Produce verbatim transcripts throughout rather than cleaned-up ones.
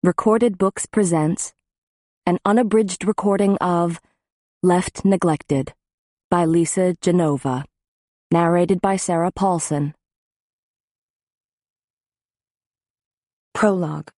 Recorded Books presents an unabridged recording of Left Neglected by Lisa Genova, narrated by Sarah Paulson. Prologue.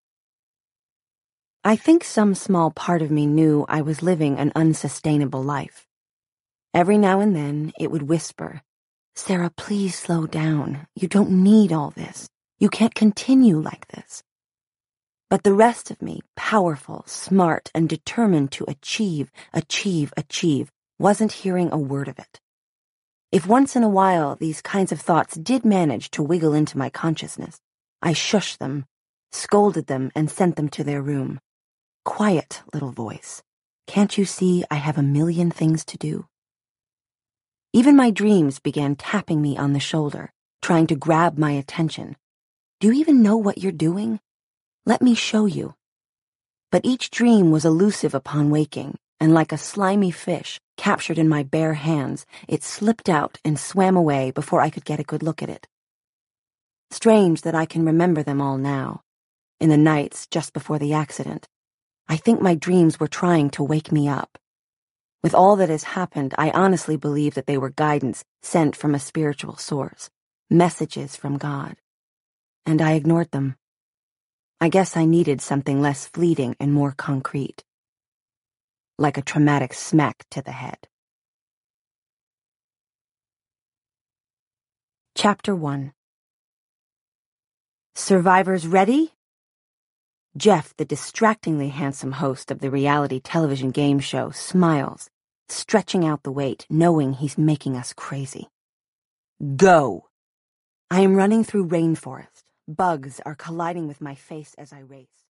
I think some small part of me knew I was living an unsustainable life. Every now and then it would whisper, "Sarah, please slow down. You don't need all this. You can't continue like this." But the rest of me, powerful, smart, and determined to achieve, achieve, achieve, wasn't hearing a word of it. If once in a while these kinds of thoughts did manage to wiggle into my consciousness, I shushed them, scolded them, and sent them to their room. Quiet, little voice. Can't you see I have a million things to do? Even my dreams began tapping me on the shoulder, trying to grab my attention. Do you even know what you're doing? Let me show you. But each dream was elusive upon waking, and like a slimy fish captured in my bare hands, it slipped out and swam away before I could get a good look at it. Strange that I can remember them all now. In the nights just before the accident, I think my dreams were trying to wake me up. With all that has happened, I honestly believe that they were guidance sent from a spiritual source, messages from God. And I ignored them. I guess I needed something less fleeting and more concrete. Like a traumatic smack to the head. Chapter one. Survivors ready? Jeff, the distractingly handsome host of the reality television game show, smiles, stretching out the weight, knowing he's making us crazy. Go! I am running through rainforest. Bugs are colliding with my face as I race.